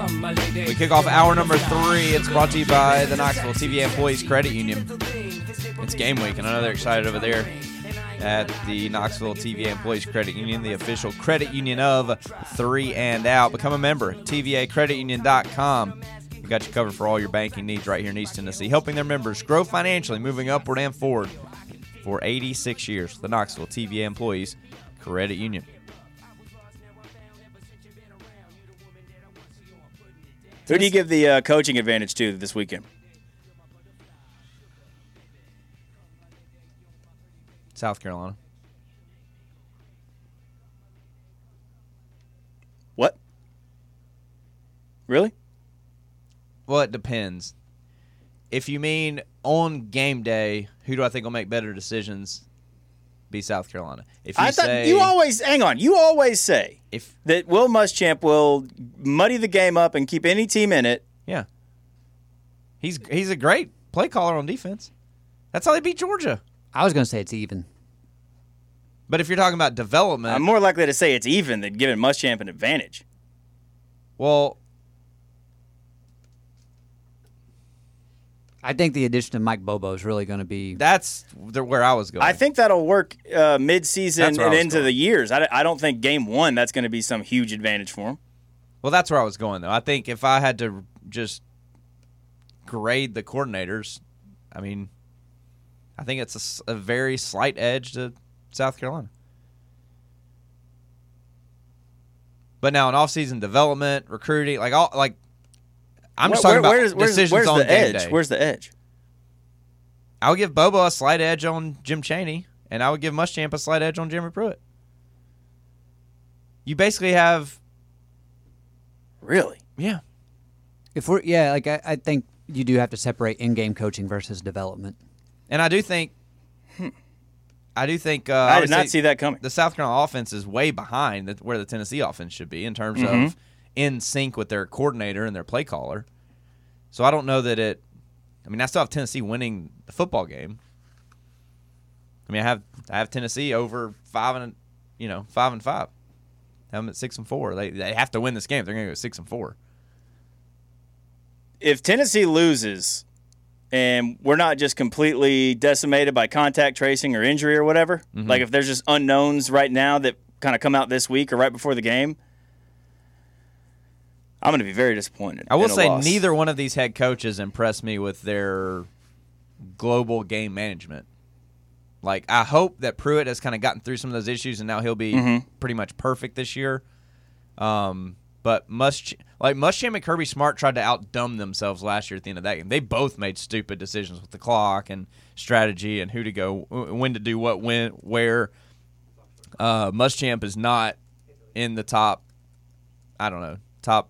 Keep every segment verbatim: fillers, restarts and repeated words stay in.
We kick off hour number three. It's brought to you by the Knoxville T V A Employees Credit Union. It's game week, and I know they're excited over there at the Knoxville T V A Employees Credit Union, the official credit union of Three and Out. Become a member, T V A credit union dot com. We got you covered for all your banking needs right here in East Tennessee, helping their members grow financially, moving upward and forward for eighty-six years. The Knoxville T V A Employees Credit Union. Who do you give the uh, coaching advantage to this weekend? South Carolina. What? Really? Well, it depends. If you mean on game day, who do I think will make better decisions? Be South Carolina. If you I thought say, you always hang on. You always say if that Will Muschamp will muddy the game up and keep any team in it. Yeah, he's he's a great play caller on defense. That's how they beat Georgia. I was going to say it's even. But if you're talking about development, I'm more likely to say it's even than giving Muschamp an advantage. Well, I think the addition of Mike Bobo is really going to be. That's the, where I was going. I think that'll work uh, mid-season and into going. the years. I, I don't think game one that's going to be some huge advantage for him. Well, that's where I was going, though. I think if I had to just grade the coordinators, I mean, I think it's a, a very slight edge to South Carolina. But now in off-season development, recruiting, like all, like I'm just where, talking where, about where's, decisions where's on the game edge? day. Where's the edge? I would give Bobo a slight edge on Jim Chaney, and I would give Muschamp a slight edge on Jeremy Pruitt. You basically have, really, yeah. If we're yeah, like I, I think you do have to separate in-game coaching versus development. And I do think, hmm. I do think uh, I did not see that coming. The South Carolina offense is way behind the, where the Tennessee offense should be in terms mm-hmm. of in sync with their coordinator and their play caller. So I don't know that it. I mean, I still have Tennessee winning the football game. I mean, I have I have Tennessee over five and you know five and five. I have them at six and four. They they have to win this game. If they're going to go six and four. If Tennessee loses, and we're not just completely decimated by contact tracing or injury or whatever, mm-hmm. like if there's just unknowns right now that kind of come out this week or right before the game, I'm going to be very disappointed. I will say loss. neither one of these head coaches impressed me with their global game management. Like, I hope that Pruitt has kind of gotten through some of those issues, and now he'll be mm-hmm. pretty much perfect this year. Um, but Musch, like Muschamp and Kirby Smart tried to outdumb themselves last year at the end of that game. They both made stupid decisions with the clock and strategy and who to go, when to do what, when, where. Uh, Muschamp is not in the top, I don't know, top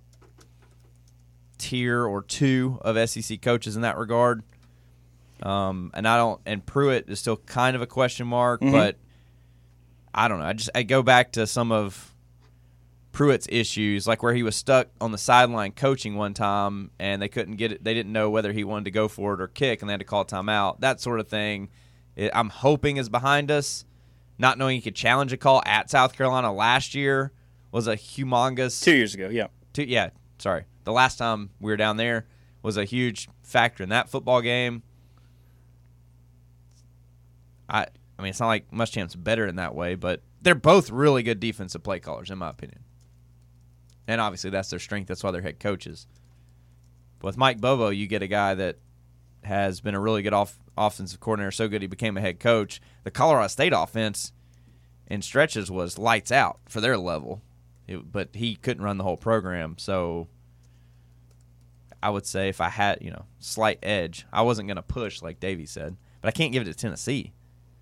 tier or two of S E C coaches in that regard. Um, and I don't, and Pruitt is still kind of a question mark, mm-hmm. but I don't know. I just, I go back to some of Pruitt's issues, like where he was stuck on the sideline coaching one time and they couldn't get it. They didn't know whether he wanted to go for it or kick and they had to call a timeout. That sort of thing, it, I'm hoping is behind us. Not knowing he could challenge a call at South Carolina last year was a humongous. Two years ago, yeah. Two, yeah, sorry. The last time we were down there was a huge factor in that football game. I I mean, it's not like Muschamp's better in that way, but they're both really good defensive play callers, in my opinion. And obviously that's their strength. That's why they're head coaches. But with Mike Bobo, you get a guy that has been a really good off, offensive coordinator, so good he became a head coach. The Colorado State offense in stretches was lights out for their level, it, but he couldn't run the whole program. So I would say if I had, you know, slight edge, I wasn't going to push like Davey said, but I can't give it to Tennessee.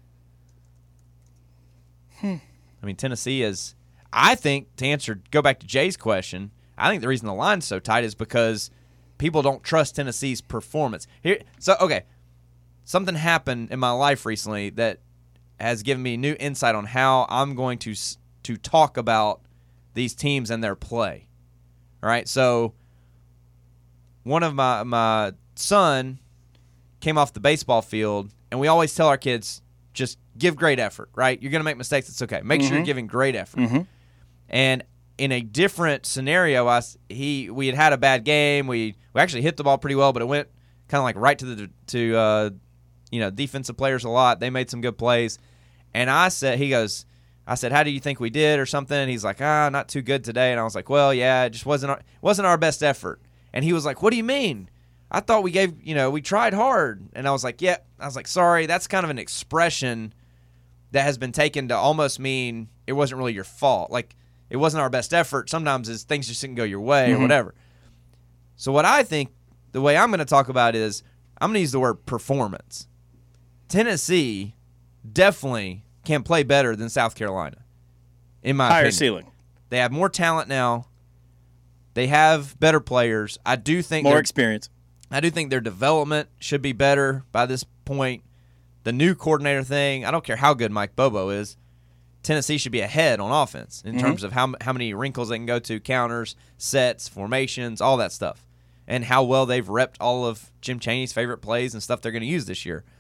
Hmm. I mean, Tennessee is, I think, to answer, go back to Jay's question, I think the reason the line's so tight is because people don't trust Tennessee's performance. Here, so, okay, something happened in my life recently that has given me new insight on how I'm going to to talk about these teams and their play. All right, so one of my my son came off the baseball field, and we always tell our kids, just give great effort, right? You're going to make mistakes. It's okay. Make mm-hmm. sure you're giving great effort. Mm-hmm. And in a different scenario, I, he we had had a bad game. We we actually hit the ball pretty well, but it went kind of like right to the to uh, you know defensive players a lot. They made some good plays, and I said he goes. I said, how do you think we did or something? And he's like, ah, not too good today. And I was like, well, yeah, it just wasn't our, wasn't our best effort. And he was like, what do you mean? I thought we gave, you know, we tried hard. And I was like, yeah. I was like, sorry, that's kind of an expression that has been taken to almost mean it wasn't really your fault. Like, it wasn't our best effort. Sometimes it's things just didn't go your way mm-hmm. or whatever. So what I think, the way I'm going to talk about is, I'm going to use the word performance. Tennessee definitely can play better than South Carolina, in my higher opinion. ceiling. They have more talent now. They have better players. I do think more experience. I do think their development should be better by this point. The new coordinator thing, I don't care how good Mike Bobo is. Tennessee should be ahead on offense in mm-hmm. terms of how how many wrinkles they can go to, counters, sets, formations, all that stuff, and how well they've repped all of Jim Chaney's favorite plays and stuff they're going to use this year.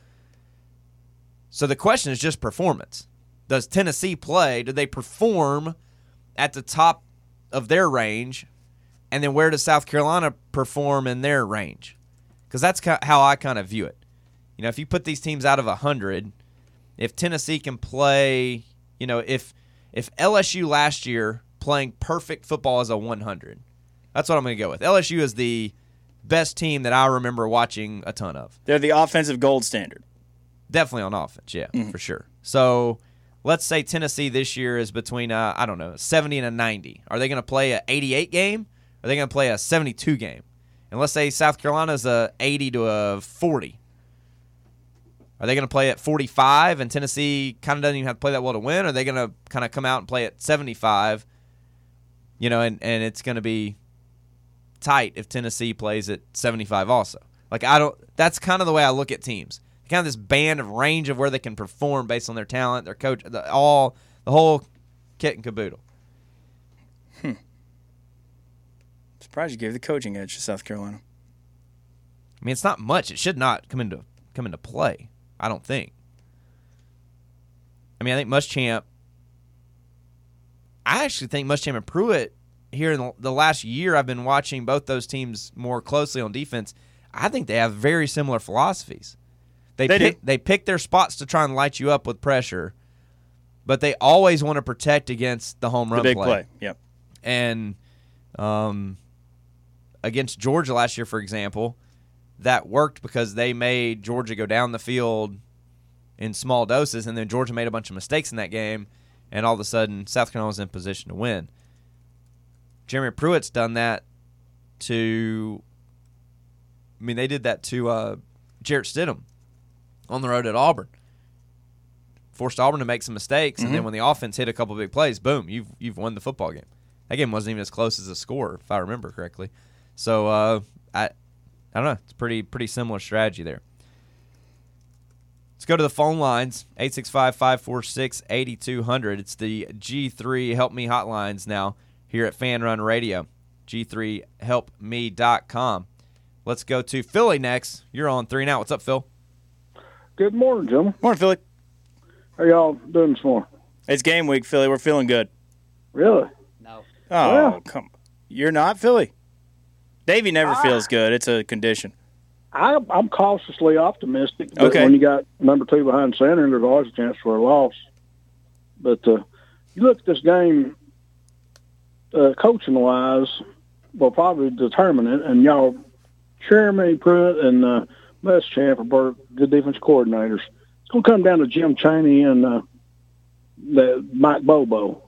So the question is just performance. Does Tennessee play? Do they perform at the top of their range? And then where does South Carolina perform in their range? Because that's how I kind of view it. You know, if you put these teams out of one hundred, if Tennessee can play, you know, if if L S U last year playing perfect football as a one hundred, that's what I'm going to go with. L S U is the best team that I remember watching a ton of. They're the offensive gold standard. Definitely on offense, yeah, mm-hmm. for sure. So let's say Tennessee this year is between, uh, I don't know, seventy and a ninety. Are they going to play an eighty-eight game? Or are they going to play a seventy-two game? And let's say South Carolina's a eighty to a forty. Are they going to play at forty-five and Tennessee kind of doesn't even have to play that well to win? Or are they going to kind of come out and play at seventy-five, you know, and, and it's going to be tight if Tennessee plays at seventy-five also? Like, I don't – that's kind of the way I look at teams. Kind of this band of range of where they can perform based on their talent, their coach, the, all the whole kit and caboodle. Hmm. Surprised you gave the coaching edge to South Carolina. I mean, it's not much. It should not come into come into play. I don't think. I mean, I think Muschamp. I actually think Muschamp and Pruitt here in the, the last year. I've been watching both those teams more closely on defense. I think they have very similar philosophies. They they, pick, they pick their spots to try and light you up with pressure, but they always want to protect against the home run the big play. play. Yep. And um, against Georgia last year, for example, that worked because they made Georgia go down the field in small doses, and then Georgia made a bunch of mistakes in that game, and all of a sudden South Carolina was in position to win. Jeremy Pruitt's done that to – I mean, they did that to uh, Jarrett Stidham on the road at Auburn. Forced Auburn to make some mistakes, mm-hmm. and then when the offense hit a couple big plays, boom, you've you've won the football game. That game wasn't even as close as a score, if I remember correctly. So uh, I I don't know. It's a pretty pretty similar strategy there. Let's go to the phone lines, eight six five, five four six, eight two zero zero. It's the G three Help Me hotlines now here at Fan Run Radio, G three help me dot com. Let's go to Philly next. You're on three now. What's up, Phil? Good morning, gentlemen. Morning, Philly. How y'all doing this morning? It's game week, Philly. We're feeling good. Really? No. Oh, well, come on. You're not, Philly? Davey never I, feels good. It's a condition. I, I'm cautiously optimistic. But okay. When you got number two behind center, there's always a chance for a loss. But uh, you look at this game, uh, coaching-wise, will probably determine it. And y'all, Jeremy Pruitt and uh, Muschamp are good defense coordinators. It's going to come down to Jim Chaney and uh, the Mike Bobo.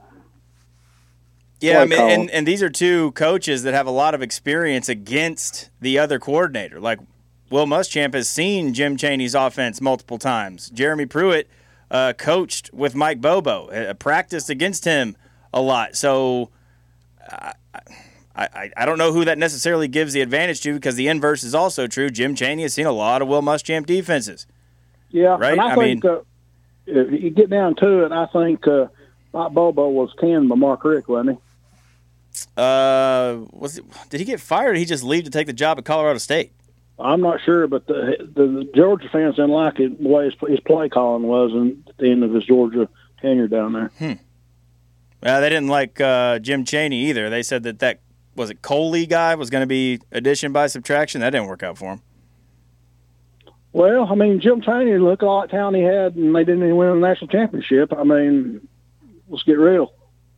Yeah, I mean, and, and these are two coaches that have a lot of experience against the other coordinator. Like, Will Muschamp has seen Jim Chaney's offense multiple times. Jeremy Pruitt uh, coached with Mike Bobo, uh, practiced against him a lot. So uh, I, I, I don't know who that necessarily gives the advantage to, because the inverse is also true. Jim Chaney has seen a lot of Will Muschamp defenses. Yeah, right? and I, I think mean, uh, if you get down to it, I think uh, Mike Bobo was canned by Mark Richt, wasn't he? Uh, was it, did he get fired or did he just leave to take the job at Colorado State? I'm not sure, but the, the, the Georgia fans didn't like it, the way his, his play calling was and at the end of his Georgia tenure down there. Hmm. Uh, they didn't like uh, Jim Chaney either. They said that that, was it Coley guy, was going to be addition by subtraction. That didn't work out for him. Well, I mean, Jim Chaney, look at all that talent he had, and they didn't even win a national championship. I mean, let's get real.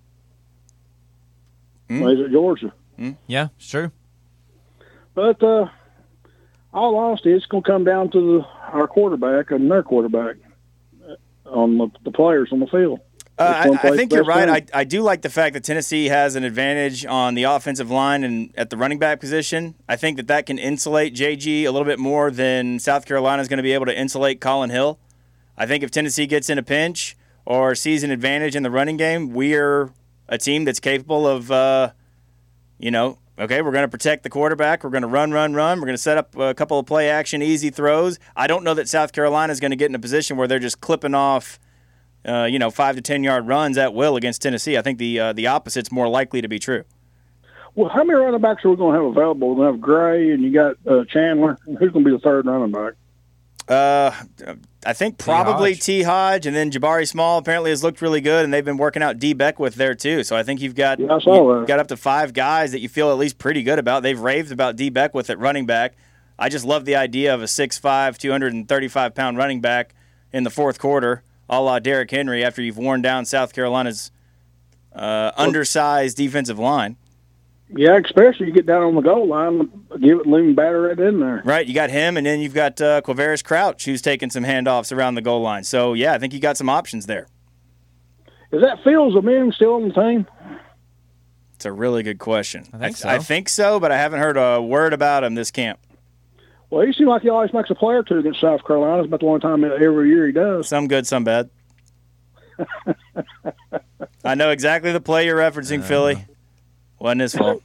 Mm. He's at Georgia. Mm. Yeah, it's true. But uh, all honesty, it's going to come down to the, our quarterback and their quarterback on the, the players on the field. Uh, I, I think you're right. I, I do like the fact that Tennessee has an advantage on the offensive line and at the running back position. I think that that can insulate J G a little bit more than South Carolina is going to be able to insulate Colin Hill. I think if Tennessee gets in a pinch or sees an advantage in the running game, we're a team that's capable of, uh, you know, okay, we're going to protect the quarterback. We're going to run, run, run. We're going to set up a couple of play action, easy throws. I don't know that South Carolina is going to get in a position where they're just clipping off Uh, you know, five to ten yard runs at will against Tennessee. I think the uh, the opposite's more likely to be true. Well, how many running backs are we going to have available? We're going to have Gray, and you got uh, Chandler. Who's going to be the third running back? Uh, I think probably T. Hodge, and then Jabari Small apparently has looked really good, and they've been working out D. Beckwith there too. So I think you've got yeah, I saw you've got up to five guys that you feel at least pretty good about. They've raved about D. Beckwith at running back. I just love the idea of a six five, two hundred thirty-five pound running back in the fourth quarter, a la Derrick Henry, after you've worn down South Carolina's uh, undersized defensive line. Yeah, especially you get down on the goal line, give it lean batter right in there. Right, you got him, and then you've got uh, Quavaris Crouch, who's taking some handoffs around the goal line. So, yeah, I think you got some options there. Is that Fields Amin still on the team? It's a really good question. I think I, so. I think so, but I haven't heard a word about him this camp. Well, he seems like he always makes a play or two against South Carolina. It's about the one time every year he does. Some good, some bad. I know exactly the play you're referencing, uh, Philly. Wasn't his fault.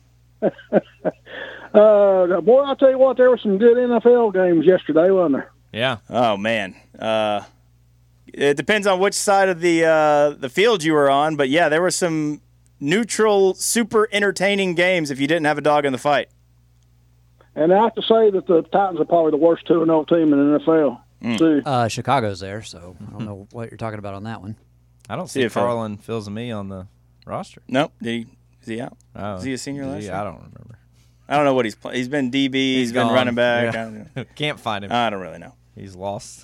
uh, boy, I'll tell you what, there were some good N F L games yesterday, wasn't there? Yeah. Oh, man. Uh, it depends on which side of the uh, the field you were on, but, yeah, there were some neutral, super entertaining games if you didn't have a dog in the fight. And I have to say that the Titans are probably the worst two and oh team in the N F L. Mm. Uh, Chicago's there, so I don't know what you're talking about on that one. I don't see, see Carlin Fields-Amin on the roster. Nope. Did he? Is he out? Oh, is he a senior last year? I don't remember. I don't know what he's playing. He's been D B. he's he's been gone. running back. Yeah. I don't know. Can't find him. I don't really know. He's lost.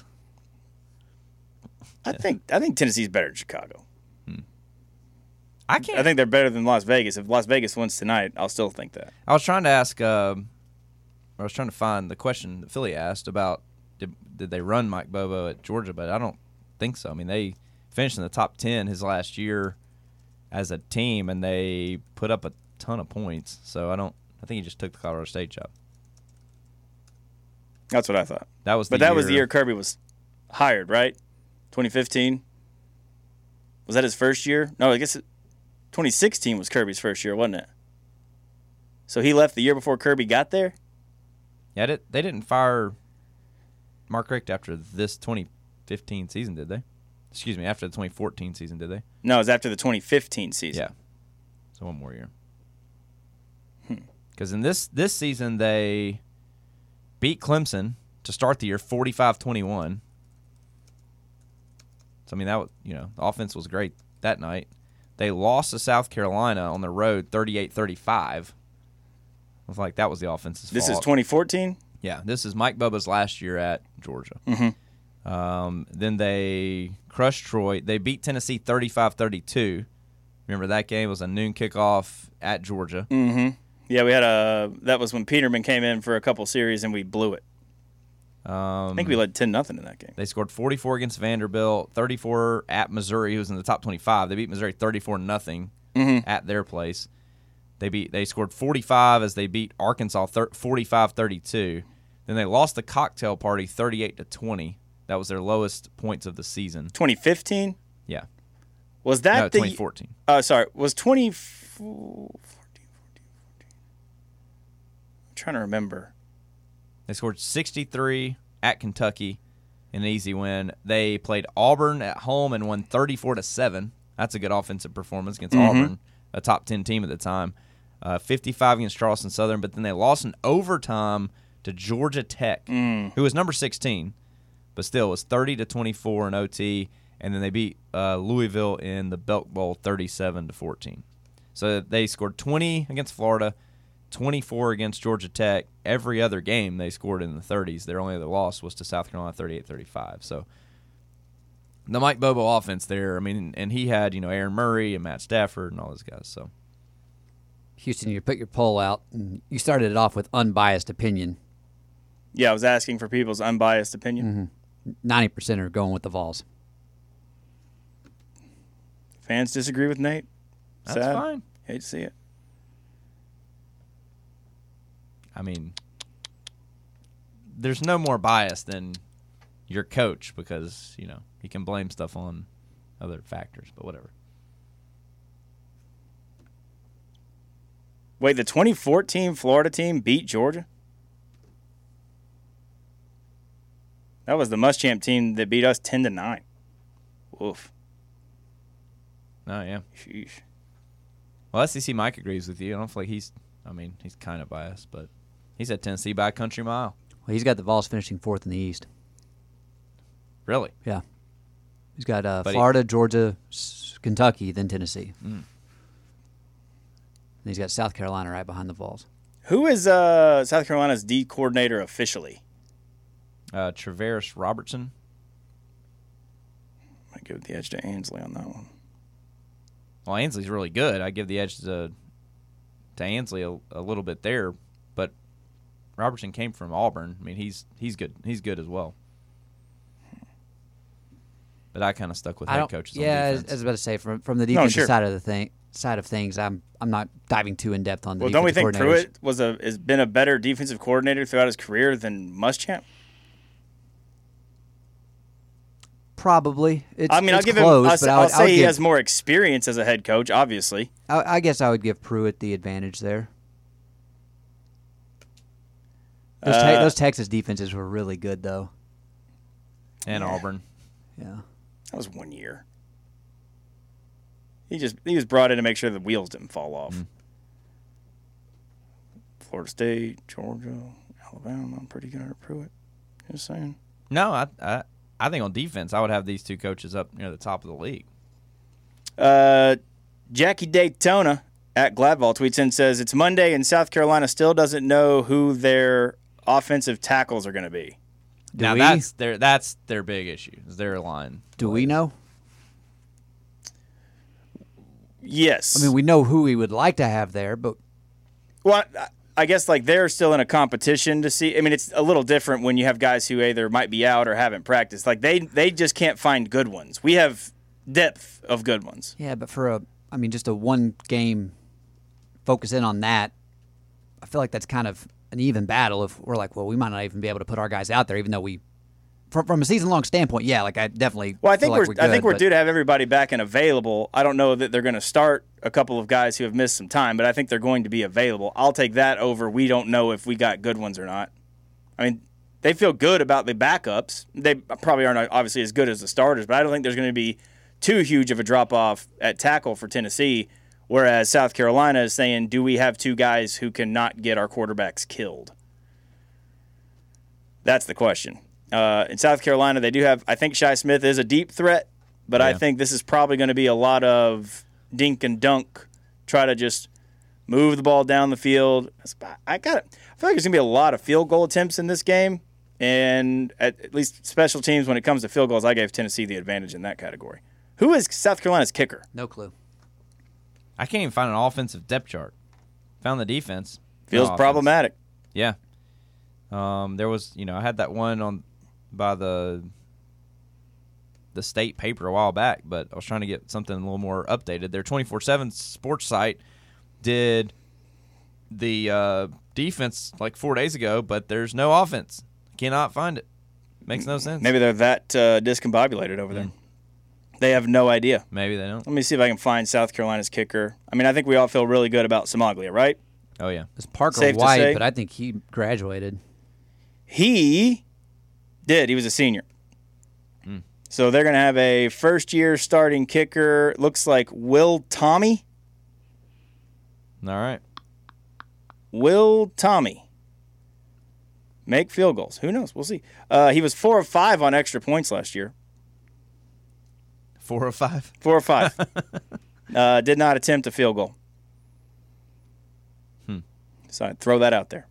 I think I think Tennessee's better than Chicago. Hmm. I can't. I think they're better than Las Vegas. If Las Vegas wins tonight, I'll still think that. I was trying to ask. Uh, I was trying to find the question that Philly asked about did, did they run Mike Bobo at Georgia, but I don't think so. I mean, they finished in the top ten his last year as a team, and they put up a ton of points. So I don't. I think he just took the Colorado State job. That's what I thought. That was, but the that year, was the year Kirby was hired, right? twenty fifteen. Was that his first year? No, I guess it, twenty sixteen was Kirby's first year, wasn't it? So he left the year before Kirby got there? Yeah, they, they didn't fire Mark Richt after this twenty fifteen season, did they? Excuse me, after the twenty fourteen season, did they? No, it was after the twenty fifteen season. Yeah. So one more year. Because hmm. in this this season, they beat Clemson to start the year forty-five twenty-one. So, I mean, that was, you know, the offense was great that night. They lost to South Carolina on the road thirty-eight thirty-five. I was like, that was the offense's this fault. is twenty fourteen? Yeah, this is Mike Bobo's last year at Georgia. Mm-hmm. Um, then they crushed Troy. They beat Tennessee thirty-five thirty-two. Remember that game? It was a noon kickoff at Georgia. Mm-hmm. Yeah, we had a – that was when Peterman came in for a couple series and we blew it. Um, I think we led ten nothing in that game. They scored forty-four against Vanderbilt, thirty-four at Missouri, who was in the top twenty-five. They beat Missouri thirty-four nothing mm-hmm. at their place. They beat. They scored forty-five as they beat Arkansas forty-five thirty-two. Then they lost the cocktail party thirty-eight to twenty. That was their lowest points of the season. twenty fifteen? Yeah. Was that no, the twenty fourteen? Oh, uh, sorry. Was twenty fourteen, fourteen, fourteen? I'm trying to remember. They scored sixty-three at Kentucky, an easy win. They played Auburn at home and won thirty-four to seven. That's a good offensive performance against mm-hmm. Auburn, a top ten team at the time. Uh, fifty-five against Charleston Southern, but then they lost in overtime to Georgia Tech, mm. who was number sixteen, but still was thirty to twenty-four in O T. and then they beat uh, Louisville in the Belk Bowl thirty-seven to fourteen. So they scored twenty against Florida, twenty-four against Georgia Tech. Every other game they scored in the thirties. Their only other loss was to South Carolina thirty-eight thirty-five. So the Mike Bobo offense there, I mean, and he had, you know, Aaron Murray and Matt Stafford and all those guys. So Houston, you put your poll out, and you started it off with unbiased opinion. Yeah, I was asking for people's unbiased opinion. Mm-hmm. ninety percent are going with the Vols. Fans disagree with Nate. that's Sad. fine. Hate to see it. I mean, there's no more bias than your coach because, you know, he can blame stuff on other factors, but whatever. Wait, the twenty fourteen Florida team beat Georgia? That was the Muschamp team that beat us ten to nine. Woof. Oh, yeah. Sheesh. Well, S E C Mike agrees with you. I don't feel like he's, I mean, he's kind of biased, but he said Tennessee by a country mile. Well, he's got the Vols finishing fourth in the East. Really? Yeah. He's got uh, But he- Florida, Georgia, S- Kentucky, then Tennessee. Mm. And he's got South Carolina right behind the Vols. Who is uh, South Carolina's D coordinator officially? Uh, Travaris Robertson. I give the edge to Ainsley on that one. Well, Ainsley's really good. I give the edge to to Ainsley a, a little bit there, but Robertson came from Auburn. I mean, he's he's good. He's good as well. But I kind of stuck with I head don't, coaches. yeah, on as, defense. as I was about to say, from from the defensive sure. side of the thing, side of things, I'm I'm not diving too in depth on the Well, don't we think defensive coordinators. Pruitt was a has been a better defensive coordinator throughout his career than Muschamp? Probably. It's, I mean, it's I'll give close, him. I'll, but I I'll would, I would say he give, has more experience as a head coach. Obviously, I, I guess I would give Pruitt the advantage there. Those, te- Uh, those Texas defenses were really good, though. and Yeah. Auburn. Yeah. that was one year. He just he was brought in to make sure the wheels didn't fall off. Mm. Florida State, Georgia, Alabama. I'm pretty good at Pruitt. Just saying. No, I, I I think on defense I would have these two coaches up near the top of the league. Uh, Jackie Daytona at Gladball tweets in and says it's Monday and South Carolina still doesn't know who their offensive tackles are going to be. Do now we? that's their that's their big issue. Is their line. Do we know? Yes. I mean, we know who we would like to have there, but Well, I- I guess like they're still in a competition to see. I mean, it's a little different when you have guys who either might be out or haven't practiced. Like they they just can't find good ones. We have depth of good ones. yeah, but for a, I mean, just a one game focus in on that, I feel like that's kind of an even battle. If we're like, well, we might not even be able to put our guys out there, even though we, from, from a season long standpoint, yeah, like I definitely. Well, I think feel like we're, we're I think good, we're but- due to have everybody back and available. I don't know that they're going to start a couple of guys who have missed some time, but I think they're going to be available. I'll take that over. We don't know if we got good ones or not. I mean, they feel good about the backups. They probably aren't obviously as good as the starters, but I don't think there's going to be too huge of a drop off at tackle for Tennessee. Whereas South Carolina is saying, do we have two guys who can not get our quarterbacks killed? That's the question. Uh, in South Carolina, they do have, I think Shi Smith is a deep threat, but I Yeah. think this is probably going to be a lot of dink and dunk, try to just move the ball down the field. I got it. I feel like there's going to be a lot of field goal attempts in this game, and at, at least special teams when it comes to field goals, I gave Tennessee the advantage in that category. Who is South Carolina's kicker? No clue. I can't even find an offensive depth chart. Found the defense. Feels No offense. problematic. Yeah. Um, there was, you know, I had that one on by the the state paper a while back, but I was trying to get something a little more updated. Their twenty-four seven sports site did the uh, defense like four days ago, but there's no offense. Cannot find it. Makes no sense. Maybe they're that uh, discombobulated over there. They have no idea. Maybe they don't. Let me see if I can find South Carolina's kicker. I mean, I think we all feel really good about Somaglia, right? Oh, yeah. It's Parker Safe to White, say. but I think he graduated. He did. He was a senior. Mm. So they're going to have a first-year starting kicker. Looks like Will Tommy. All right. Will Tommy. Make field goals. Who knows? We'll see. Uh, he was four of five on extra points last year. Four or five. Four or five. uh, did not attempt a field goal. Hmm. So I'd throw that out there.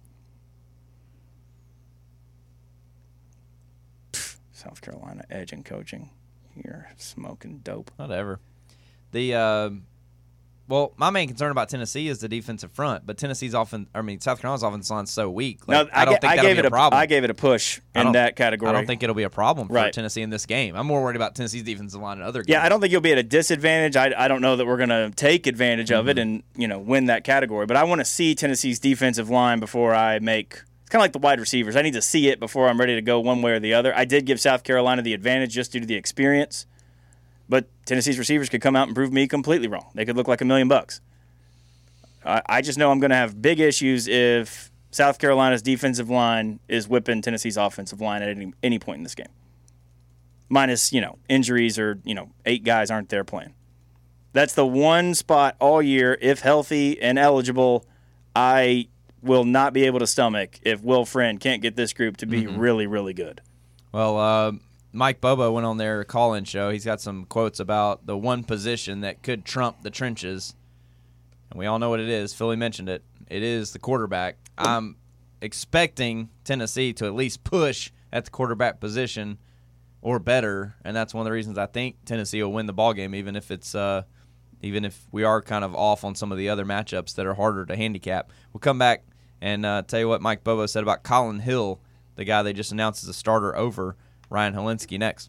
Pfft, South Carolina edge in coaching. You're smoking dope. Whatever. The uh, well, my main concern about Tennessee is the defensive front, but Tennessee's often, I mean, South Carolina's offensive line's so weak. Like, no, I, I don't ga- think I that'll gave be it a problem. I gave it a push in that category. I don't think it'll be a problem for right. Tennessee in this game. I'm more worried about Tennessee's defensive line and other games. Yeah, I don't think you'll be at a disadvantage. I, I don't know that we're going to take advantage of mm-hmm. it and, you know, win that category. But I want to see Tennessee's defensive line before I make – it's kind of like the wide receivers. I need to see it before I'm ready to go one way or the other. I did give South Carolina the advantage just due to the experience. But Tennessee's receivers could come out and prove me completely wrong. They could look like a million bucks. I, I just know I'm going to have big issues if South Carolina's defensive line is whipping Tennessee's offensive line at any, any point in this game. Minus, you know, injuries or, you know, eight guys aren't there playing. That's the one spot all year, if healthy and eligible, I will not be able to stomach if Will Friend can't get this group to be mm-hmm. really, really good. Well, uh, Mike Bobo went on their call-in show. He's got some quotes about the one position that could trump the trenches. And we all know what it is. Philly mentioned it. It is the quarterback. I'm expecting Tennessee to at least push at the quarterback position or better, and that's one of the reasons I think Tennessee will win the ballgame, even if it's uh, even if we are kind of off on some of the other matchups that are harder to handicap. We'll come back and uh, tell you what Mike Bobo said about Colin Hill, the guy they just announced as a starter over Ryan Helinski next.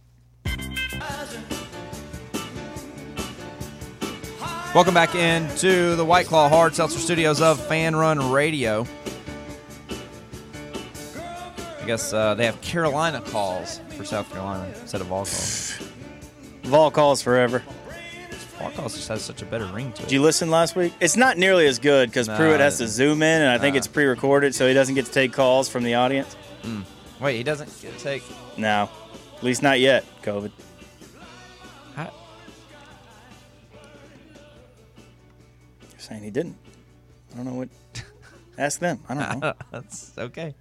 Welcome back into the White Claw Hard Seltzer Studios of Fan Run Radio. I guess uh, they have Carolina calls for South Carolina instead of Vol calls. Vol calls forever. Vol calls just has such a better ring to it. Did you listen last week? It's not nearly as good because nah, Pruitt has to zoom in, and I think nah. it's pre-recorded, so he doesn't get to take calls from the audience. Mm. Wait, he doesn't get to take? No, at least not yet, COVID. How? You're saying he didn't. I don't know what. Ask them. I don't know. That's okay.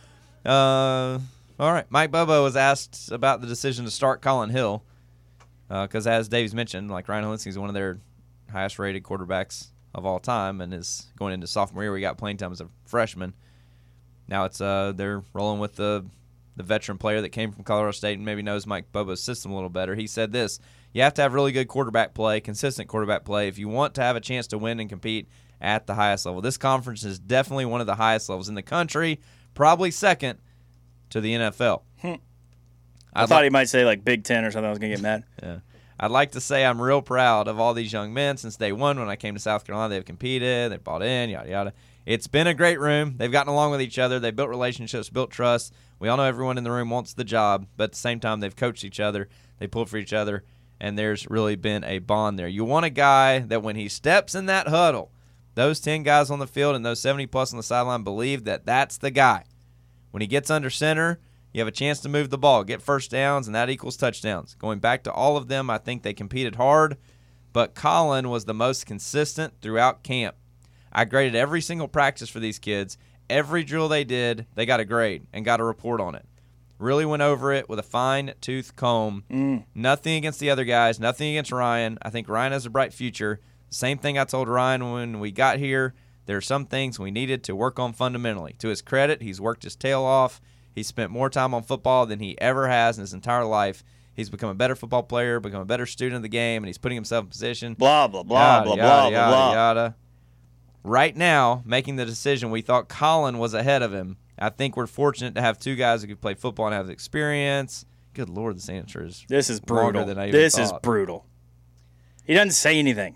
Uh, all right. Mike Bobo was asked about the decision to start Colin Hill because, uh, as Dave's mentioned, like Ryan Helinski is one of their highest-rated quarterbacks of all time and is going into sophomore year. We got playing time as a freshman. Now it's uh they're rolling with the the veteran player that came from Colorado State and maybe knows Mike Bobo's system a little better. He said this: you have to have really good quarterback play, consistent quarterback play, if you want to have a chance to win and compete at the highest level. This conference is definitely one of the highest levels in the country. Probably second to the N F L. Hmm. I thought li- he might say like Big Ten or something. I was going to get mad. Yeah. I'd like to say I'm real proud of all these young men since day one when I came to South Carolina. They've competed. They've bought in, yada, yada. It's been a great room. They've gotten along with each other. They've built relationships, built trust. We all know everyone in the room wants the job, but at the same time, they've coached each other. They pulled for each other, and there's really been a bond there. You want a guy that when he steps in that huddle, those ten guys on the field and those seventy-plus on the sideline believe that that's the guy. When he gets under center, you have a chance to move the ball, get first downs, and that equals touchdowns. Going back to all of them, I think they competed hard, but Colin was the most consistent throughout camp. I graded every single practice for these kids. Every drill they did, they got a grade and got a report on it. Really went over it with a fine-tooth comb. Mm. Nothing against the other guys, nothing against Ryan. I think Ryan has a bright future. Same thing I told Ryan when we got here. There are some things we needed to work on fundamentally. To his credit, he's worked his tail off. He's spent more time on football than he ever has in his entire life. He's become a better football player, become a better student of the game, and he's putting himself in position. Blah, blah, blah, yada, blah, yada, blah, yada, blah, yada. Right now, making the decision, we thought Colin was ahead of him. I think we're fortunate to have two guys who can play football and have experience. Good Lord, this answer is This is brutal. Than I even this thought. is brutal. He doesn't say anything.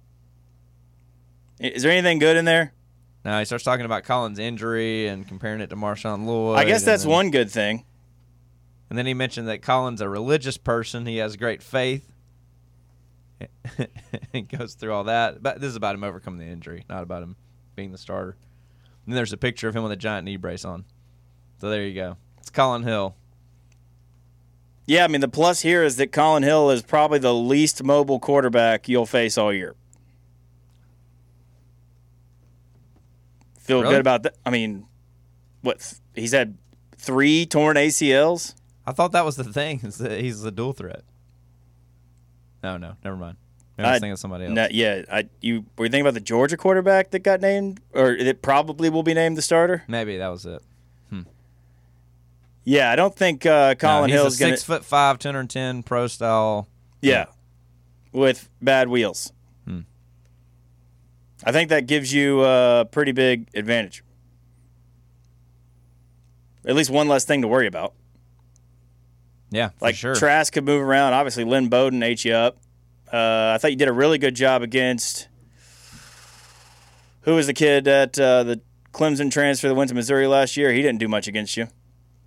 Is there anything good in there? No, he starts talking about Colin's injury and comparing it to Marshawn Lloyd. I guess that's then, one good thing. And then he mentioned that Colin's a religious person. He has great faith. He goes through all that. But this is about him overcoming the injury, not about him being the starter. And then there's a picture of him with a giant knee brace on. So there you go. It's Colin Hill. Yeah, I mean, the plus here is that Colin Hill is probably the least mobile quarterback you'll face all year. Feel really? good about that? I mean, what? He's had three torn A C Ls? I thought that was the thing, is that he's a dual threat. No, no, never mind. I was thinking of somebody else. No, yeah, I, you were you thinking about the Georgia quarterback that got named, or it probably will be named the starter? Maybe that was it. Hmm. Yeah, I don't think uh, Colin no, Hill's he's going to six foot five, two hundred ten pro style. Yeah, with bad wheels. Hmm. I think that gives you a pretty big advantage. At least one less thing to worry about. Yeah, for like sure. Trask could move around. Obviously, Lynn Bowden ate you up. Uh, I thought you did a really good job against who was the kid at uh, the Clemson transfer that went to Missouri last year? He didn't do much against you.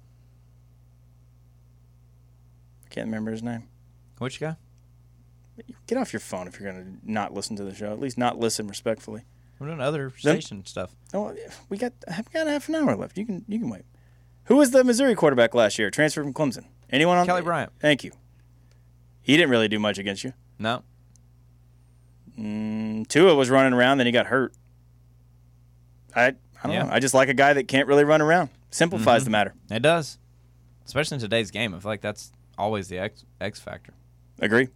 I can't remember his name. Which guy? Get off your phone if you're going to not listen to the show. At least not listen respectfully. We're doing other station then, stuff. Oh, we got I've got half an hour left. You can you can wait. Who was the Missouri quarterback last year? Transferred from Clemson. Anyone on? Kelly Bryant. Thank you. He didn't really do much against you. No. Mm, Tua was running around, then he got hurt. I I don't Yeah. know. I just like a guy that can't really run around. Simplifies Mm-hmm. the matter. It does. Especially in today's game. I feel like that's always the X, X factor. Agree.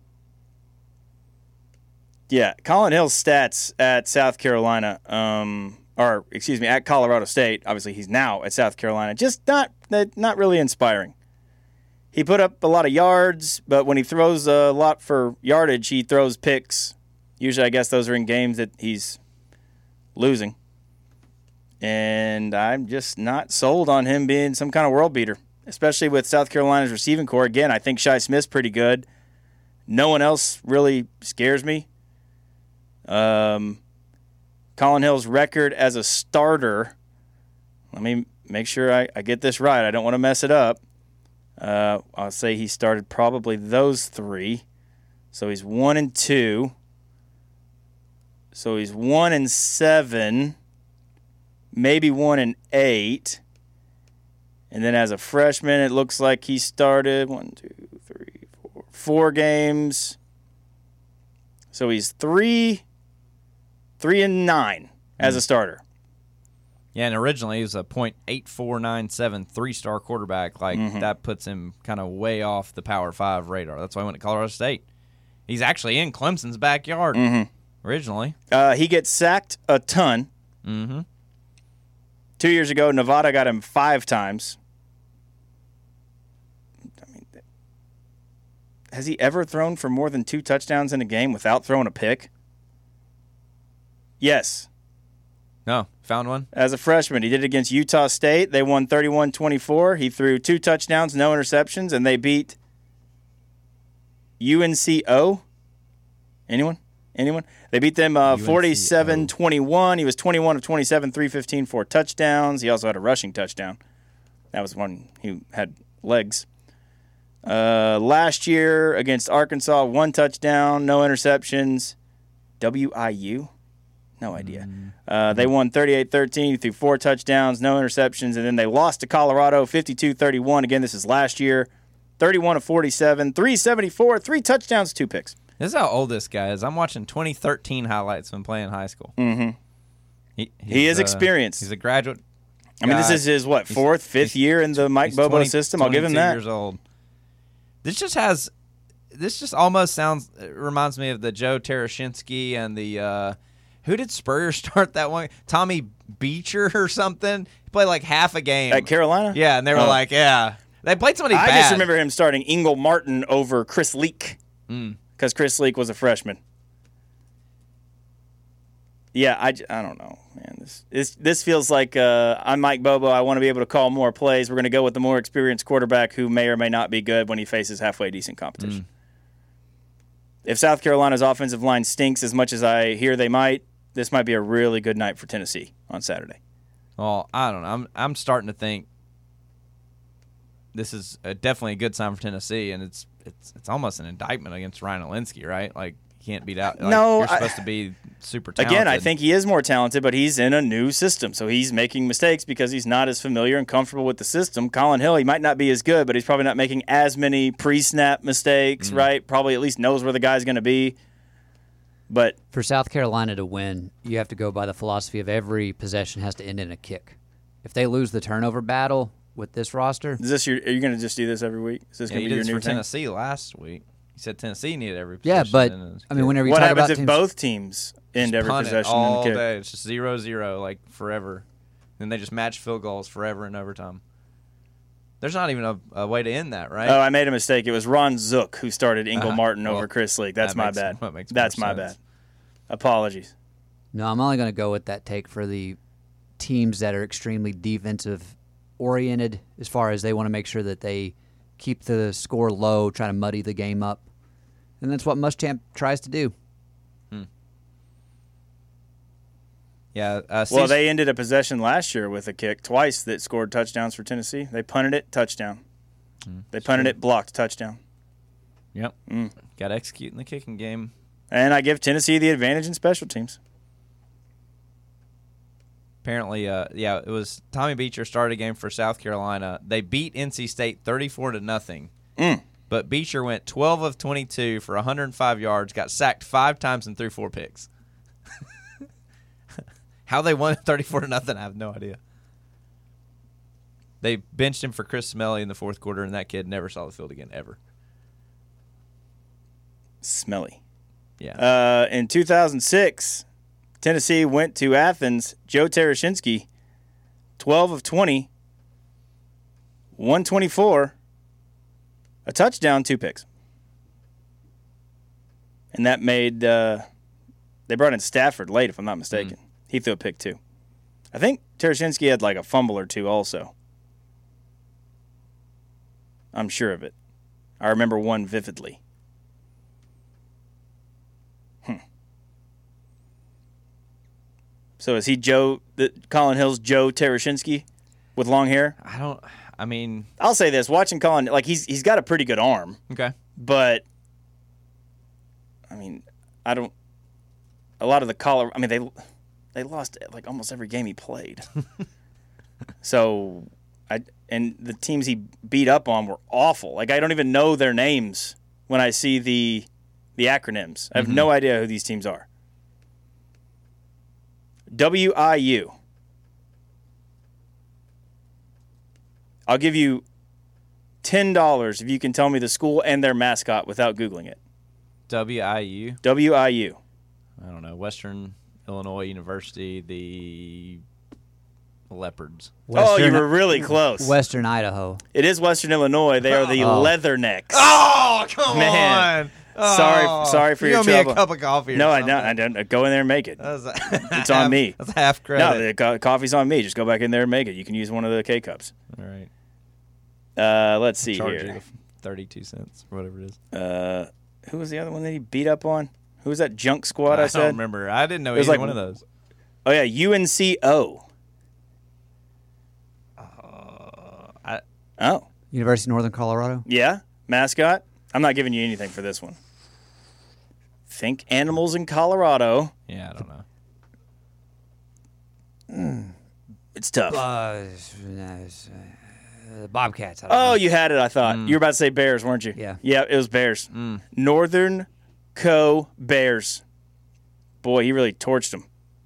Yeah, Colin Hill's stats at South Carolina, um, or excuse me, at Colorado State. Obviously, he's now at South Carolina. Just not not really inspiring. He put up a lot of yards, but when he throws a lot for yardage, he throws picks. Usually, I guess those are in games that he's losing. And I'm just not sold on him being some kind of world beater, especially with South Carolina's receiving core. Again, I think Shi Smith's pretty good. No one else really scares me. Um, Colin Hill's record as a starter, let me make sure I, I get this right. I don't want to mess it up. Uh, I'll say he started probably those three. So he's one and two. So he's one and seven, maybe one and eight. And then as a freshman, it looks like he started one, two, three, four, four games. So he's three, three and nine as a starter. Yeah, and originally he was a point eight four nine seven three-star quarterback. Like, Mm-hmm. that puts him kind of way off the Power Five radar. That's why he went to Colorado State. He's actually in Clemson's backyard Mm-hmm. originally. Uh, he gets sacked a ton. Mm-hmm. Two years ago, Nevada got him five times. I mean, has he ever thrown for more than two touchdowns in a game without throwing a pick? Yes. No, found one. As a freshman, he did it against Utah State. They won thirty-one twenty-four. He threw two touchdowns, no interceptions, and they beat U N C O. Anyone? Anyone? They beat them uh, forty-seven twenty-one. He was twenty-one of twenty-seven, three fifteen, four touchdowns. He also had a rushing touchdown. That was one he had legs. Uh, last year against Arkansas, one touchdown, no interceptions. W I U? No idea. Uh, they won thirty-eight thirteen through four touchdowns, no interceptions, and then they lost to Colorado fifty-two thirty-one. Again, this is last year. thirty-one of forty-seven, three seventy-four, three touchdowns, two picks. This is how old this guy is. I'm watching twenty thirteen highlights when playing high school. Mm-hmm. He, He is uh, experienced. He's a graduate. I mean, this guy. is his, what, He's- fourth, fifth he's- year in the Mike He's Bobo twenty system? I'll give him twenty-two that. years old. This just has, this just almost sounds, it reminds me of the Joe Tereshinski and the, uh, who did Spurrier start that one? Tommy Beecher or something? He played like half a game. At Carolina? Yeah, and they were Oh. like, yeah. They played somebody I bad. just remember him starting Ingle Martin over Chris Leak Mm. because Chris Leak was a freshman. Yeah, I, j- I don't know, man. This this, this feels like uh, I'm Mike Bobo. I want to be able to call more plays. We're going to go with the more experienced quarterback who may or may not be good when he faces halfway decent competition. Mm. If South Carolina's offensive line stinks as much as I hear they might, this might be a really good night for Tennessee on Saturday. Well, I don't know. I'm I'm starting to think this is a, definitely a good sign for Tennessee, and it's it's it's almost an indictment against Ryan Olinsky, right? Like, he can't beat out. Like, No, you're supposed I- to be super talented. Again, I think he is more talented, but he's in a new system, so he's making mistakes because he's not as familiar and comfortable with the system. Colin Hill, he might not be as good, but he's probably not making as many pre-snap mistakes, Mm. right? Probably at least knows where the guy's going to be. But For South Carolina to win, you have to go by the philosophy of every possession has to end in a kick. If they lose the turnover battle with this roster, is this your? Are you going to just do this every week? Is this yeah, going you to be did your this new for thing? Tennessee last week. said Tennessee needed every Yeah, possession. but, and I mean, whenever you What talk happens about if teams, both teams end just every punt it possession all and kick? day. It's just zero zero, like forever. Then they just match field goals forever in overtime. There's not even a, a way to end that, right? Oh, I made a mistake. It was Ron Zook who started Ingle Uh-huh. Martin Well, over Chris Leak. That's that my makes- bad. that makes That's more my sense. bad. Apologies. no, I'm only going to go with that take for the teams that are extremely defensive oriented as far as they want to make sure that they keep the score low, try to muddy the game up. And that's what Muschamp tries to do. Yeah. Uh, Well, Cece- they ended a possession last year with a kick twice that scored touchdowns for Tennessee. They punted it, touchdown. They punted it, blocked, touchdown. Yep. Mm. Got to execute in the kicking game. And I give Tennessee the advantage in special teams. Apparently, uh, yeah, it was Tommy Beecher started a game for South Carolina. They beat N C State thirty-four to nothing. Mm. But Beecher went twelve of twenty-two for one hundred five yards, got sacked five times and threw four picks. How they won thirty-four to nothing, I have no idea. They benched him for Chris Smelly in the fourth quarter, and that kid never saw the field again, ever. Smelly. Yeah. Uh, in two thousand six, Tennessee went to Athens. Joe Tereshinski, twelve of twenty, one twenty-four, a touchdown, two picks. And that made, uh, they brought in Stafford late, if I'm not mistaken. Mm. He threw a pick, too. I think Tereshinski had like a fumble or two also. I'm sure of it. I remember one vividly. Hmm. So is he Joe, the, Colin Hill's Joe Tereshinski with long hair? I don't, I mean. I'll say this. Watching Colin, like he's he's got a pretty good arm. Okay. But, I mean, I don't, a lot of the collar, I mean, they they lost like almost every game he played. So, I and the teams he beat up on were awful. Like, I don't even know their names when I see the the acronyms. I have Mm-hmm. no idea who these teams are. W I U. I'll give you ten dollars if you can tell me the school and their mascot without Googling it. W I U. W I U. I don't know. Western Illinois University, the Leopards. Oh, you were really close. Western Idaho. It is Western Illinois. They are the Oh. Leathernecks. Oh, come Man. on. Oh. Sorry- sorry for you your owe me trouble. a cup of coffee or No, I something. don't. I don't. Go in there and make it. That's a, It's on me. That's half No, credit. the co- coffee's on me. Just go back in there and make it. You can use one of the K cups. All right. Uh, let's see Charge here. you thirty-two cents or whatever it is. Uh, who was the other one that he beat up on? Who was that junk squad I, I said? don't remember. I didn't know It was either like- one of those. Oh, yeah, U N C O. Uh, I, Oh, University of Northern Colorado. yeah. Mascot? I'm not giving you anything for this one. Think animals in Colorado. yeah, I don't know. It's tough. Uh, uh, Bobcats. I don't Oh, know. you had it, I thought. You were about to say Bears, weren't you? Yeah. Yeah, it was Bears. Northern Co. Bears. Boy, he really torched them.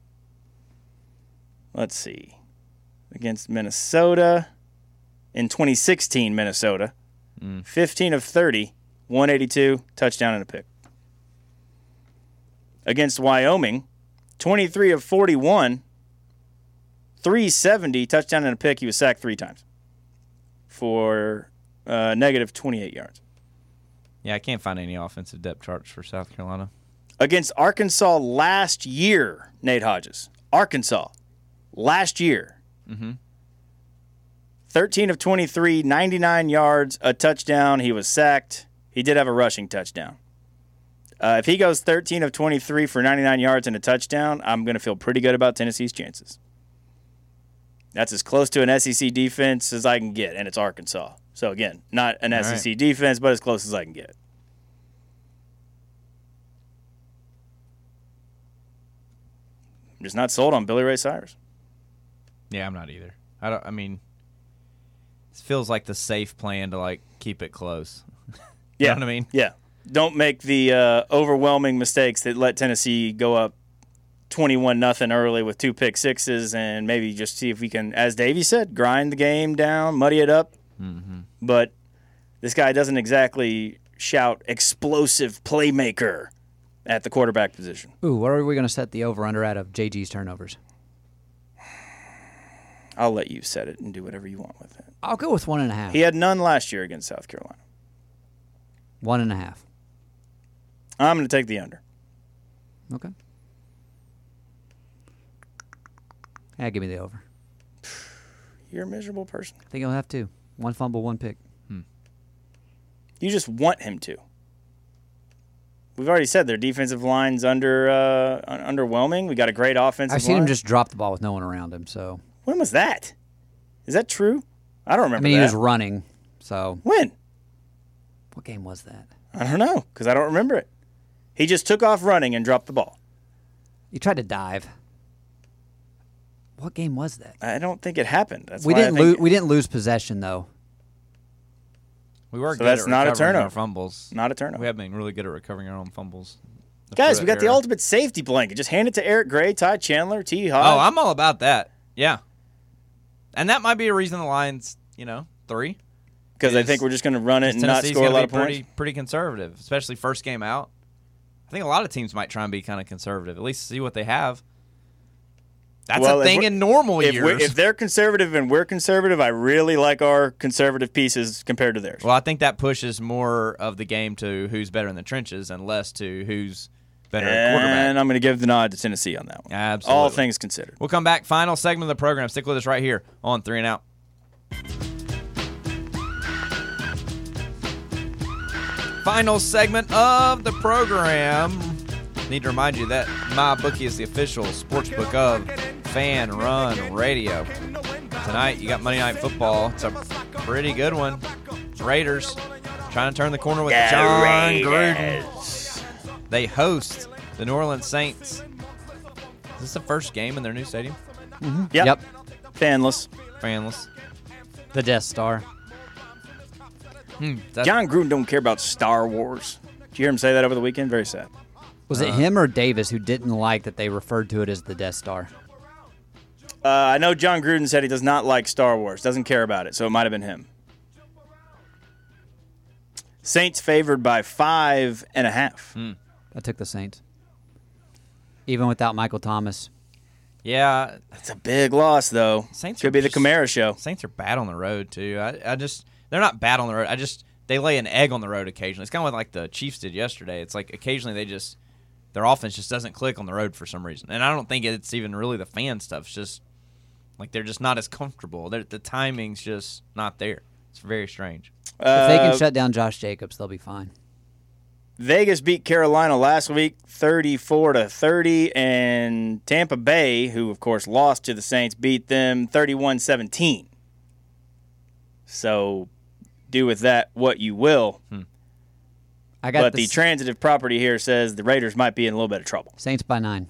Let's see. Against Minnesota. In twenty sixteen, Minnesota. fifteen of thirty, one eighty-two, touchdown and a pick. Against Wyoming, twenty-three of forty-one, three seventy, touchdown and a pick. He was sacked three times for uh, negative twenty-eight yards. Yeah, I can't find any offensive depth charts for South Carolina. Against Arkansas last year, Nate Hodges. Arkansas, last year. Mm-hmm. thirteen of twenty-three, ninety-nine yards, a touchdown. He was sacked. He did have a rushing touchdown. Uh, if he goes thirteen of twenty-three for ninety-nine yards and a touchdown, I'm going to feel pretty good about Tennessee's chances. That's as close to an S E C defense as I can get, and it's Arkansas. So, again, not an All S E C right. defense, but as close as I can get. I'm just not sold on Billy Ray Cyrus. Yeah, I'm not either. I don't. I mean, it feels like the safe plan to like keep it close. you Yeah. know what I mean? Yeah. Don't make the uh, overwhelming mistakes that let Tennessee go up twenty-one nothing early with two pick sixes, and maybe just see if we can, as Davey said, grind the game down, muddy it up. Mm-hmm. But this guy doesn't exactly shout explosive playmaker at the quarterback position. Ooh, what are we going to set the over-under at of J G's turnovers? I'll let you set it and do whatever you want with it. I'll go with one and a half. He had none last year against South Carolina. One and a half. I'm going to take the under. Okay. Yeah, give me the over. You're a miserable person. I think he'll have two. One fumble, one pick. Hmm. You just want him to. We've already said their defensive line's under uh, underwhelming. We got a great offensive I've seen line. him just drop the ball with no one around him. So When was that? Is that true? I don't I remember mean, he that. was running. So When? what game was that? I don't know because I don't remember it. He just took off running and dropped the ball. He tried to dive. What game was that? I don't think it happened. That's we why I didn't think- lose. We didn't lose possession though. We were So good that's at not a recovering our turnover. fumbles. Not a turnover. We have been really good at recovering our own fumbles. The Guys, Pruitt we got the era. ultimate safety blanket. Just hand it to Eric Gray, Ty Chandler, T. Hodge. Oh, I'm all about that. Yeah. And that might be a reason the Lions, you know, three. Because I is- think we're just going to run it and not Tennessee's score a gonna lot be of points. pretty, pretty conservative, especially first game out. I think a lot of teams might try and be kind of conservative, at least see what they have. That's Well, a if thing we're- in normal If, we're, years. if they're conservative and we're conservative, I really like our conservative pieces compared to theirs. Well, I think that pushes more of the game to who's better in the trenches and less to who's better at quarterback. and I'm going to give the nod to Tennessee on that one. Absolutely. All things considered. We'll come back. Final segment of the program. Stick with us right here on Three and Out. Final segment of the program. Need to remind you that MyBookie is the official sportsbook of Fan Run Radio. Tonight, you got Monday Night Football. It's a pretty good one. Raiders trying to turn the corner with The John Raiders. Gruden. They host the New Orleans Saints. Is this the first game in their new stadium? Yep. Yep. Fanless. Fanless. The Death Star. Hmm, that- John Gruden don't care about Star Wars. Did you hear him say that over the weekend? Very sad. Was it him or Davis who didn't like that they referred to it as the Death Star? Uh, I know John Gruden said he does not like Star Wars, doesn't care about it, so it might have been him. Saints favored by five and a half. I took the Saints. Even without Michael Thomas. Yeah, It's a big loss, though. Saints Could are be the just- Kamara show. Saints are bad on the road too. I, I just they're not bad on the road. I just they lay an egg on the road occasionally. It's kind of like the Chiefs did yesterday. It's like occasionally they just their offense just doesn't click on the road for some reason. And I don't think it's even really the fan stuff. It's just like they're just not as comfortable. They're, the timing's just not there. It's very strange. If they Uh, can shut down Josh Jacobs, they'll be fine. Vegas beat Carolina last week, thirty-four to thirty, and Tampa Bay, who of course lost to the Saints, beat them thirty-one seventeen. So, do with that what you will. I got But the the transitive property here says the Raiders might be in a little bit of trouble. Saints by nine.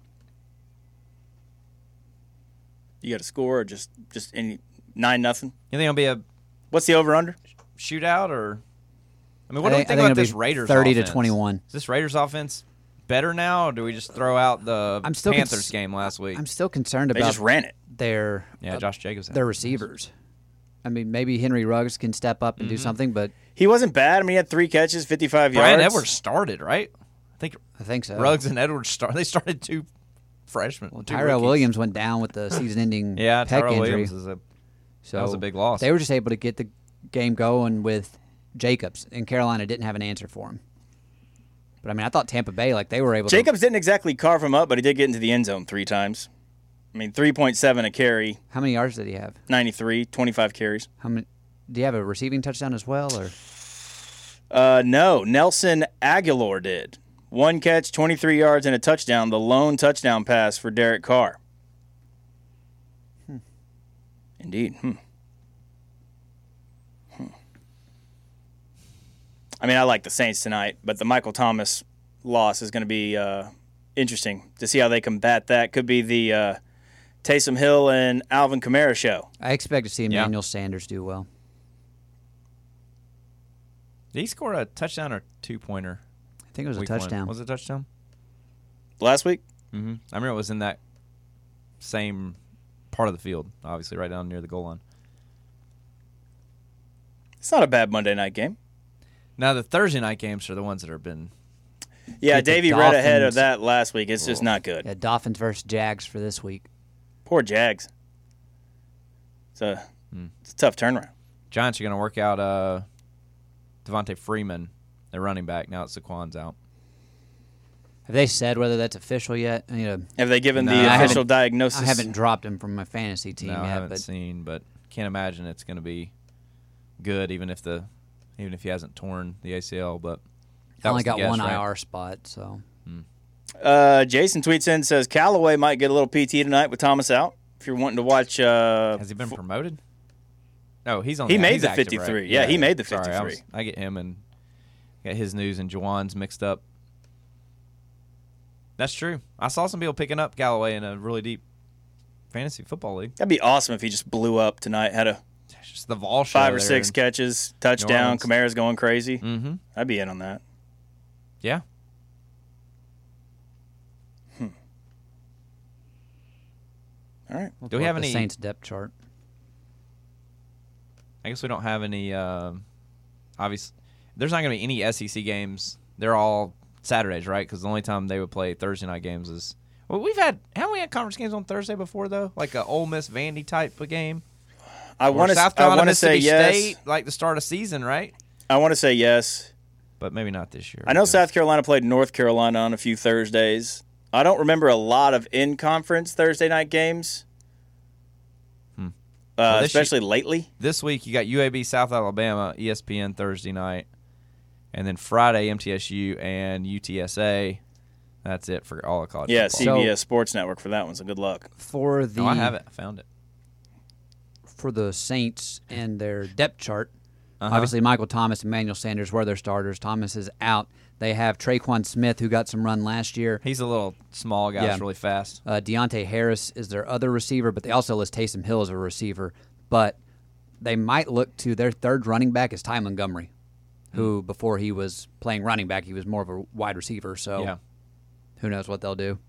You got a score or just just any nine nothing? You think it'll be a What's the over under? shootout or? I mean, what I do we think- think I think about it'll this be Raiders thirty to offense? twenty-one. Is this Raiders offense better now, or do we just throw out the I'm still Panthers cons- game last week? I'm still concerned They about just ran it. their yeah, uh, Josh Jacobs. their receivers. I mean, maybe Henry Ruggs can step up and Mm-hmm. do something, but He wasn't bad. I mean, he had three catches, fifty-five Brian yards. Edwards started, right? I think I think so. Ruggs and Edwards start. They started two freshmen. Well, two Tyrell rookies. Williams went down with the season-ending Yeah, pec Tyrell injury. Williams is a so that was a big loss. They were just able to get the game going with Jacobs, and Carolina didn't have an answer for him. But I mean, I thought Tampa Bay, like they were able. Jacobs to... didn't exactly carve him up, but he did get into the end zone three times. I mean, three point seven a carry, How many yards did he have? ninety-three, twenty-five carries. How many? Do you have a receiving touchdown as well, or Uh, no, Nelson Aguilar did. One catch, twenty-three yards, and a touchdown. The lone touchdown pass for Derek Carr. Hmm. Indeed. Hmm. Hmm. I mean, I like the Saints tonight, but the Michael Thomas loss is going to be uh, interesting to see how they combat that. Could be the uh, Taysom Hill and Alvin Kamara show. I expect to see Yeah. Emmanuel Sanders do well. Did he score a touchdown or two pointer? I think it was a touchdown. Was it a touchdown? Last week, Mm-hmm. I remember it was in that same part of the field, obviously right down near the goal line. it's not a bad Monday night game. Now the Thursday night games are the ones that have been. Yeah, Get the Davey read ahead of Dolphins. that last week. It's just not good. Yeah, Dolphins versus Jags for this week. Poor Jags. It's a, Hmm. it's a tough turnaround. Giants are going to work out uh, Devontae Freeman, their running back. Now that Saquon's out. Have they said whether that's official yet? I, need to, Have they given No, the I official haven't- diagnosis? I haven't dropped him from my fantasy team No, I yet, haven't but seen, but can't imagine it's going to be good, even if the even if he hasn't torn the A C L. But I that only was the got guess, one right? I R spot, so Uh, Jason tweets in, says Callaway might get a little P T tonight with Thomas out. If you're wanting to watch, uh, Has he been promoted? No, he's on. He the, made he's the active, fifty-three. right? Yeah, he made the Sorry, I, was- fifty-three. I get him and got his news and Jawan's mixed up. That's true. I saw some people picking up Galloway in a really deep fantasy football league. that'd be awesome if he just blew up tonight. Had a It's just the Vol show five or there six and- catches, touchdown. Orleans. Kamara's going crazy. Mhm. I'd be in on that. Yeah. All right. we'll Do we pull have up the any- Saints depth chart? I guess we don't have any. Uh, obvious. There's not going to be any S E C games. They're all Saturdays, right? Because the only time they would play Thursday night games is. Well, we've had. Haven't we had conference games on Thursday before though? Like a Ole Miss Vandy type of game. I Or want to. South I Carolina want to say Mississippi yes. State, like the start of season, right? I want to say yes. But maybe not this year. I know because- South Carolina played North Carolina on a few Thursdays. I don't remember a lot of in-conference Thursday night games, Hmm. uh, Well, this especially lately. This week you got U A B South Alabama, E S P N Thursday night, and then Friday M T S U and U T S A. That's it for all of college Yeah, football. C B S Sports Network for that one. So good luck. For the No, I have it. I found it. for the Saints and their depth chart. Uh-huh. Obviously, Michael Thomas and Emmanuel Sanders were their starters. Thomas is out. They have Traquan Smith, who got some run last year. He's a little small guy. Yeah. He's really fast. Uh, Deontay Harris is their other receiver, but they also list Taysom Hill as a receiver. But they might look to their third running back is Ty Montgomery, who before he was playing running back, he was more of a wide receiver. So Yeah. who knows what they'll do.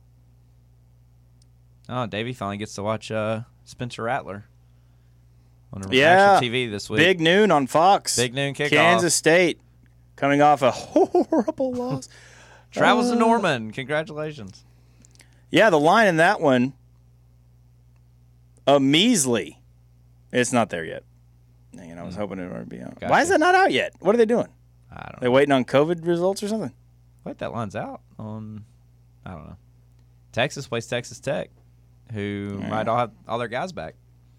Oh, Davey finally gets to watch uh, Spencer Rattler on a Yeah. actual T V this week. Big noon on Fox. Big noon kickoff. Kansas State coming off a horrible loss. Travels Uh, to Norman. Congratulations. Yeah, the line in that one, a measly. It's not there yet. Dang it, I was hoping it would be out. Gotcha. Why is that not out yet? What are they doing? I don't They know. waiting on COVID results or something? Wait, that line's out on. I don't know. Texas plays Texas Tech, who Yeah. might all have all their guys back.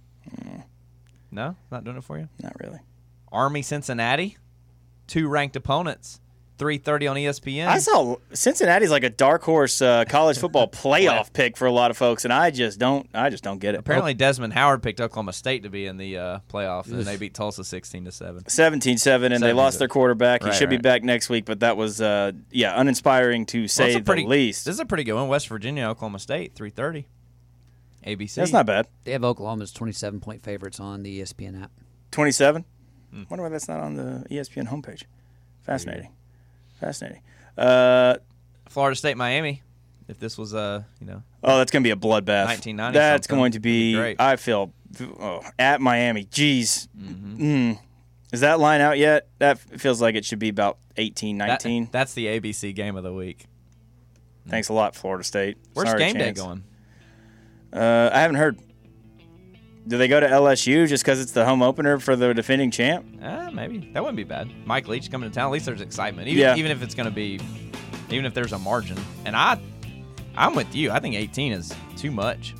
No, not doing it for you. Not really. Army Cincinnati, two ranked opponents, three thirty on E S P N. I saw Cincinnati's like a dark horse uh, college football playoff pick for a lot of folks, and I just don't. I just don't get it. Apparently, Desmond Howard picked Oklahoma State to be in the uh, playoff, and they beat Tulsa sixteen to seven. seventeen seven, and they seventeen lost their quarterback. He Right, should be right. back next week, but that was, uh, yeah, uninspiring to say Well, it's a pretty, the least. This is a pretty good one. West Virginia, Oklahoma State, three thirty. A B C. That's not bad. They have Oklahoma's twenty-seven point favorites on the E S P N app. twenty-seven. Hmm. Wonder why that's not on the E S P N homepage. Fascinating. Fascinating. Uh, Florida State, Miami. If this was uh, you know, oh, that's going to be a bloodbath. nineteen ninety That's something. going to be, That'd be great. I feel, oh, at Miami. Jeez. Mhm. Mm. Is that line out yet? That feels like it should be about eighteen, that- nineteen. that's the A B C game of the week. Thanks a lot, Florida State. Where's Sorry, game day Chance. going? Uh, I haven't heard. Do they go to L S U just because it's the home opener for the defending champ? Uh, maybe that wouldn't be bad. Mike Leach coming to town. At least there's excitement, even, Yeah. even if it's going to be, even if there's a margin. And I, I'm with you. I think eighteen is too much.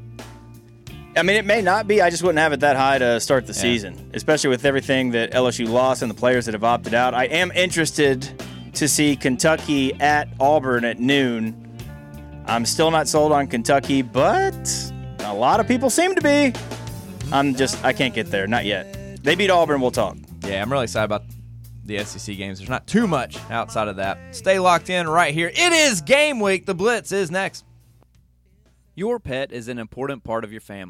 I mean, it may not be. I just wouldn't have it that high to start the Yeah. season, especially with everything that L S U lost and the players that have opted out. I am interested to see Kentucky at Auburn at noon. I'm still not sold on Kentucky, but a lot of people seem to be. I'm just, I can't get there. Not yet. They beat Auburn, we'll talk. Yeah, I'm really excited about the S E C games. There's not too much outside of that. Stay locked in right here. It is game week. The Blitz is next. Your pet is an important part of your family.